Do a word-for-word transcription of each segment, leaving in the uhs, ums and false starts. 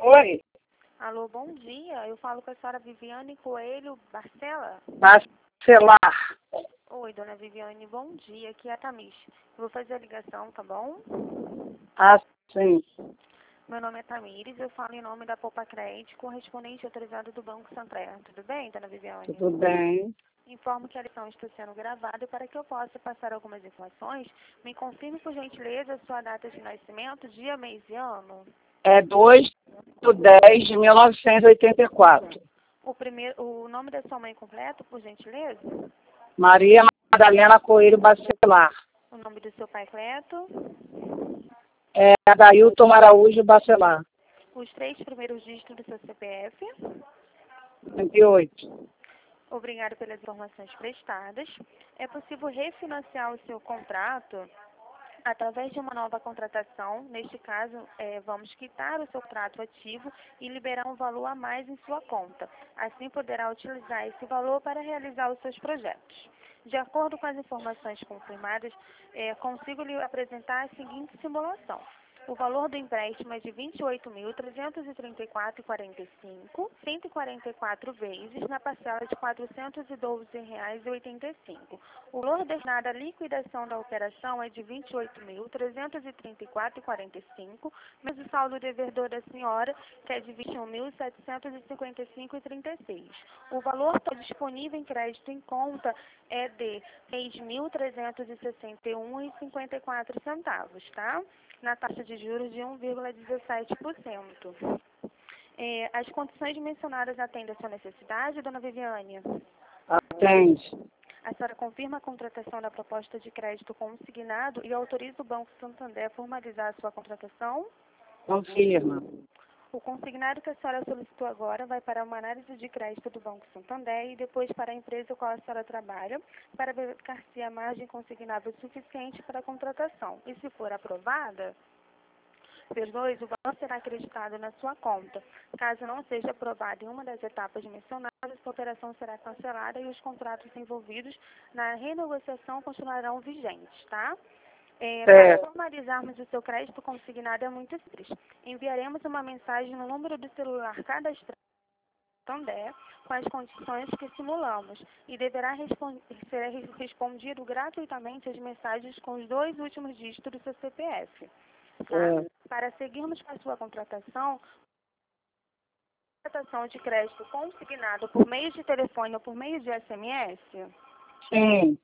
Oi, Alô, bom dia. Eu falo com a senhora Viviane Coelho Barcela. Bacelar. Oi, dona Viviane, bom dia. Aqui é a Tamis. Vou fazer a ligação, tá bom? Ah, sim. Meu nome é Tamires, eu falo em nome da Poupa Crédito, correspondente autorizado do Banco Santander. Tudo bem, dona Viviane? Tudo bem. Informo que a ligação está sendo gravada e para que eu possa passar algumas informações, me confirme, por gentileza, a sua data de nascimento, dia, mês e ano. É dois de dez de mil novecentos e oitenta e quatro. O, primeiro, o nome da sua mãe completo, por gentileza? Maria Madalena Coelho Bacelar. O nome do seu pai completo? É Adailton Araújo Bacelar. Os três primeiros dígitos do seu C P F. cinquenta e oito. Obrigada pelas informações prestadas. É possível refinanciar o seu contrato através de uma nova contratação. Neste caso, é, vamos quitar o seu contrato ativo e liberar um valor a mais em sua conta. Assim, poderá utilizar esse valor para realizar os seus projetos. De acordo com as informações confirmadas, é, consigo lhe apresentar a seguinte simulação. O valor do empréstimo é de vinte e oito mil, trezentos e trinta e quatro reais e quarenta e cinco centavos, cento e quarenta e quatro vezes, na parcela de quatrocentos e doze reais e oitenta e cinco centavos. O valor destinado à liquidação da operação é de vinte e oito mil, trezentos e trinta e quatro reais e quarenta e cinco centavos, mas o saldo devedor da senhora, que é de vinte e um mil, setecentos e cinquenta e cinco reais e trinta e seis centavos. O valor disponível em crédito em conta é de seis mil, trezentos e sessenta e um reais e cinquenta e quatro centavos, tá? Na taxa de juros de um vírgula dezessete por cento. É, as condições mencionadas atendem a sua necessidade, dona Viviane? Atende. A senhora confirma a contratação da proposta de crédito consignado e autoriza o Banco Santander a formalizar a sua contratação? Confirma. O consignado que a senhora solicitou agora vai para uma análise de crédito do Banco Santander e depois para a empresa com a qual a senhora trabalha, para verificar se a margem consignável é suficiente para a contratação. E se for aprovada, pelos dois, o valor será acreditado na sua conta. Caso não seja aprovado em uma das etapas mencionadas, a operação será cancelada e os contratos envolvidos na renegociação continuarão vigentes, tá? É, para formalizarmos o seu crédito consignado é muito simples. Enviaremos uma mensagem no número do celular cadastrado Santander com as condições que simulamos e deverá respon- ser respondido gratuitamente as mensagens com os dois últimos dígitos do seu C P F. Tá? É. Para seguirmos com a sua contratação, contratação de crédito consignado por meio de telefone ou por meio de S M S, Sim.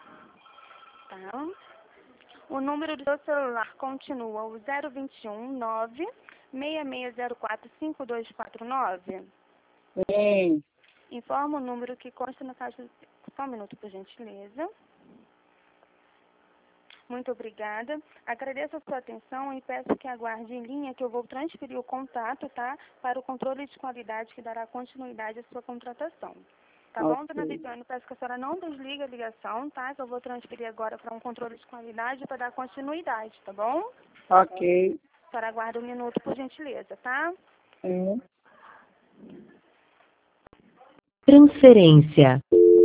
tá? O número do seu celular continua o zero vinte e um, nove, seis seis zero quatro, cinco dois quatro nove. Sim. Informa o número que consta na caixa. Só um minuto, por gentileza. Muito obrigada. Agradeço a sua atenção e peço que aguarde em linha que eu vou transferir o contato, tá? Para o controle de qualidade que dará continuidade à sua contratação. Tá bom, dona Ok. Viviane? Peço que a senhora não desligue a ligação, tá? Que eu vou transferir agora para um controle de qualidade para dar continuidade, tá bom? Ok. A senhora aguarda um minuto, por gentileza, tá? Sim. Transferência.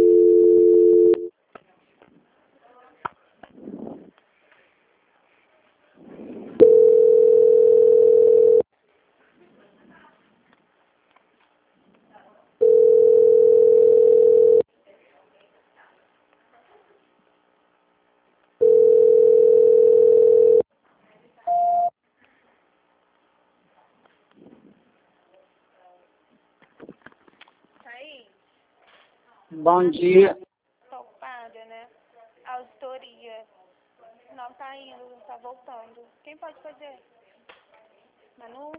Tá aí? Bom dia. Tá ocupada, né? Auditoria. Não tá indo, não tá voltando. Quem pode fazer? Manu?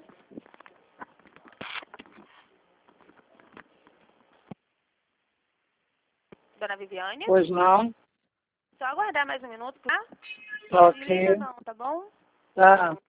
Dona Viviane? Pois não? Só aguardar mais um minuto, tá? Ok. Desliga não, tá bom? Tá.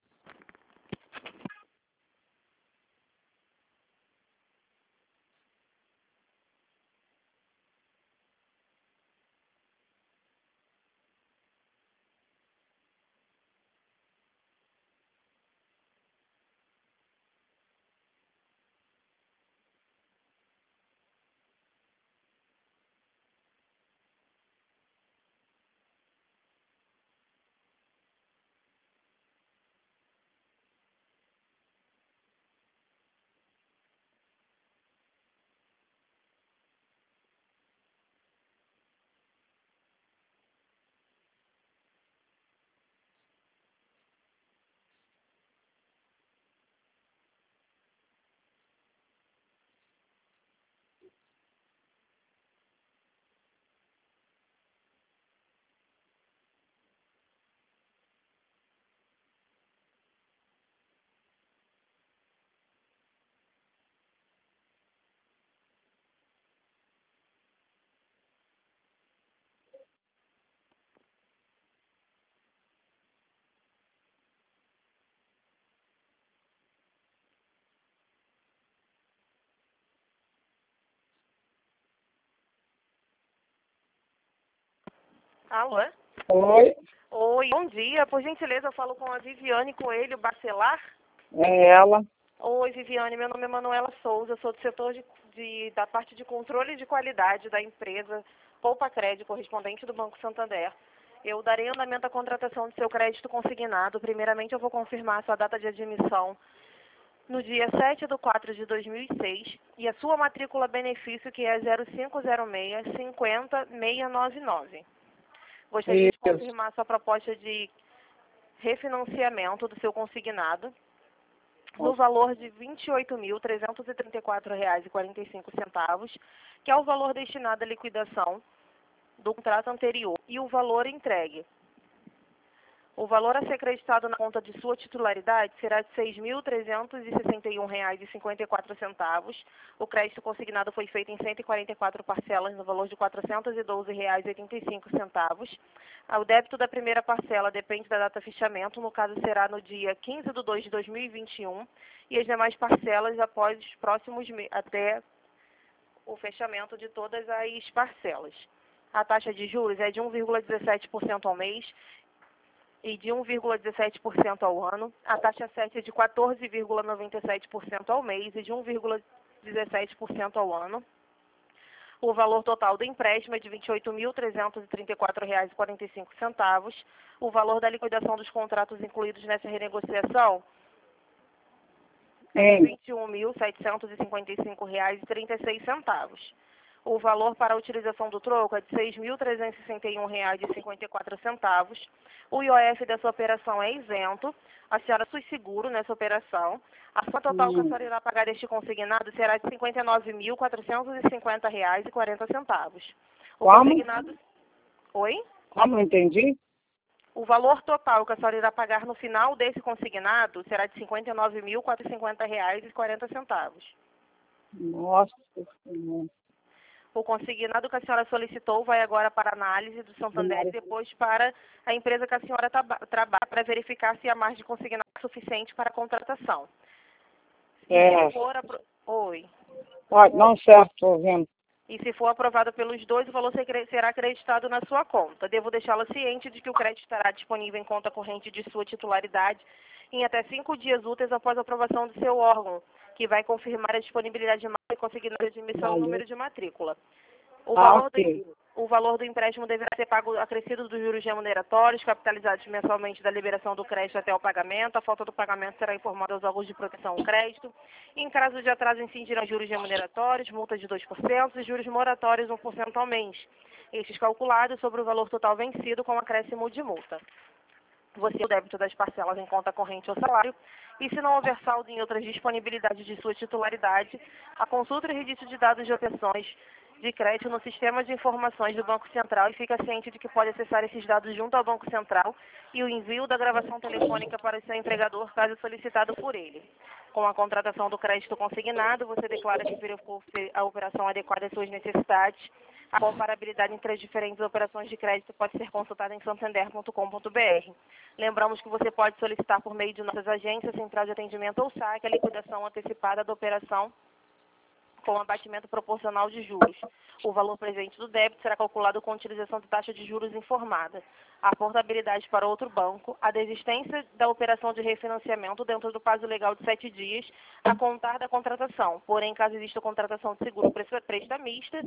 Alô? Oi, Oi, bom dia. Por gentileza, eu falo com a Viviane Coelho Bacelar. é ela. Oi, Viviane, meu nome é Manuela Souza, eu sou do setor de, de- da parte de controle de qualidade da empresa Poupa Crédito, correspondente do Banco Santander. Eu darei andamento à contratação do seu crédito consignado. Primeiramente, eu vou confirmar a sua data de admissão no dia sete de quatro de dois mil e seis e a sua matrícula benefício, que é zero cinco zero seis, cinco zero, seis nove nove. Gostaria de Isso. confirmar a sua proposta de refinanciamento do seu consignado no valor de vinte e oito mil, trezentos e trinta e quatro reais e quarenta e cinco centavos, que é o valor destinado à liquidação do contrato anterior, e o valor entregue. O valor a ser acreditado na conta de sua titularidade será de seis mil trezentos e sessenta e um reais e cinquenta e quatro centavos. O crédito consignado foi feito em cento e quarenta e quatro parcelas no valor de quatrocentos e doze reais e oitenta e cinco centavos. O débito da primeira parcela depende da data de fechamento, no caso será no dia quinze de dois de dois mil e vinte e um, e as demais parcelas após os próximos me- até o fechamento de todas as parcelas. A taxa de juros é de um vírgula dezessete por cento ao mês e de um vírgula dezessete por cento ao ano. A taxa sete é de quatorze vírgula noventa e sete por cento ao mês e de um vírgula dezessete por cento ao ano. O valor total do empréstimo é de vinte e oito mil, trezentos e trinta e quatro reais e quarenta e cinco centavos. O valor da liquidação dos contratos incluídos nessa renegociação é de Sim. vinte e um mil, setecentos e cinquenta e cinco reais e trinta e seis centavos. O valor para a utilização do troco é de seis mil, trezentos e sessenta e um reais e cinquenta e quatro centavos. O I O F dessa operação é isento. A senhora possui seguro nessa operação. A soma total que a Hum. senhora irá pagar deste consignado será de cinquenta e nove mil, quatrocentos e cinquenta reais e quarenta centavos. O Como? consignado... Oi? Como? Não entendi? O valor total que a senhora irá pagar no final desse consignado será de cinquenta e nove mil, quatrocentos e cinquenta reais e quarenta centavos. Nossa Senhora. O consignado que a senhora solicitou vai agora para a análise do Santander e depois para a empresa que a senhora traba- trabalha para verificar se a margem consignada é suficiente para a contratação. E É. se for apro... Oi. Olha, não, certo, estou vendo. E se for aprovado pelos dois, o valor se- será acreditado na sua conta. Devo deixá-la ciente de que o crédito estará disponível em conta corrente de sua titularidade em até cinco dias úteis após a aprovação do seu órgão, que vai confirmar a disponibilidade de margem consignada de admissão e Valeu. número de matrícula. O Ah, valor, do, ok. o valor do empréstimo deverá ser pago acrescido dos juros remuneratórios, capitalizados mensalmente da liberação do crédito até o pagamento. A falta do pagamento será informada aos órgãos de proteção ao crédito. Em caso de atraso, incidirão juros remuneratórios, multas de dois por cento e juros moratórios um por cento ao mês. Estes calculados sobre o valor total vencido com acréscimo de multa. Você o débito das parcelas em conta corrente ou salário, e se não houver saldo em outras disponibilidades de sua titularidade, a consulta e registro de dados de operações de crédito no sistema de informações do Banco Central e fica ciente de que pode acessar esses dados junto ao Banco Central e o envio da gravação telefônica para o seu empregador, caso solicitado por ele. Com a contratação do crédito consignado, você declara que verificou a operação adequada às suas necessidades. A comparabilidade entre as diferentes operações de crédito pode ser consultada em santander ponto com ponto br. Lembramos que você pode solicitar por meio de nossas agências, central de atendimento ou saque, a liquidação antecipada da operação com abatimento proporcional de juros. O valor presente do débito será calculado com utilização de taxa de juros informada. A portabilidade para outro banco, a desistência da operação de refinanciamento dentro do prazo legal de sete dias, a contar da contratação. Porém, caso exista contratação de seguro prestamista,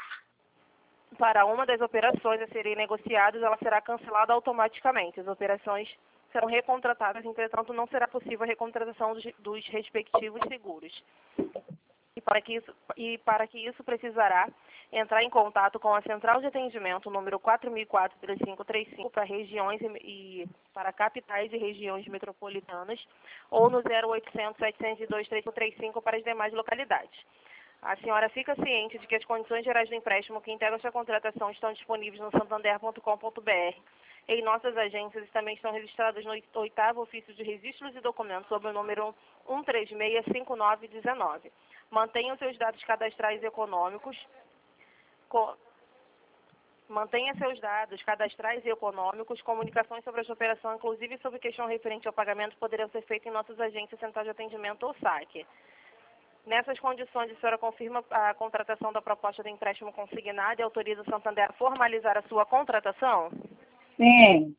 para uma das operações a serem negociadas, ela será cancelada automaticamente. As operações serão recontratadas, entretanto, não será possível a recontratação dos, dos respectivos seguros. E para, que isso, e para que isso precisará entrar em contato com a Central de Atendimento número quatro mil e quatro, três cinco três cinco para regiões e, e para capitais e regiões metropolitanas ou no zero oitocentos, setecentos e dois, três cinco três cinco para as demais localidades. A senhora fica ciente de que as condições gerais do empréstimo que integram essa contratação estão disponíveis no santander ponto com ponto br. Em nossas agências também estão registradas no oitavo ofício de registros e documentos sob o número um três seis, cinco nove um nove. Mantenha os seus dados cadastrais e econômicos. Co Mantenha seus dados cadastrais e econômicos. Comunicações sobre esta operação, inclusive sobre questão referente ao pagamento, poderão ser feitas em nossas agências, central de atendimento ou saque. Nessas condições, a senhora confirma a contratação da proposta de empréstimo consignado e autoriza o Santander a formalizar a sua contratação? Sim.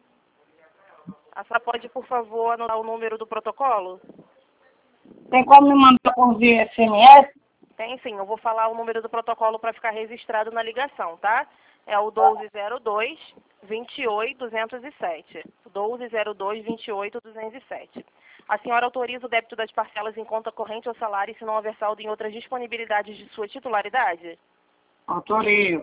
A senhora pode, por favor, anotar o número do protocolo? Tem como me mandar por via S M S? Tem sim, eu vou falar o número do protocolo para ficar registrado na ligação, tá? É o doze zero dois, vinte e oito, duzentos e sete. doze zero dois, vinte e oito, duzentos e sete. A senhora autoriza o débito das parcelas em conta corrente ou salário se não houver saldo em outras disponibilidades de sua titularidade? Autorizo.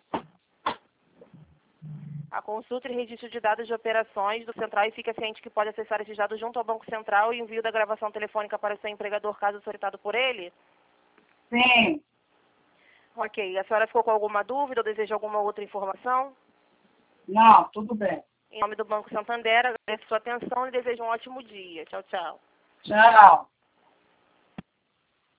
A consulta e registro de dados de operações do Central e fica ciente que pode acessar esses dados junto ao Banco Central e envio da gravação telefônica para o seu empregador caso solicitado por ele? Sim. Ok. A senhora ficou com alguma dúvida ou deseja alguma outra informação? Não, tudo bem. Em nome do Banco Santander, agradeço sua atenção e desejo um ótimo dia. Tchau, tchau. Tchau.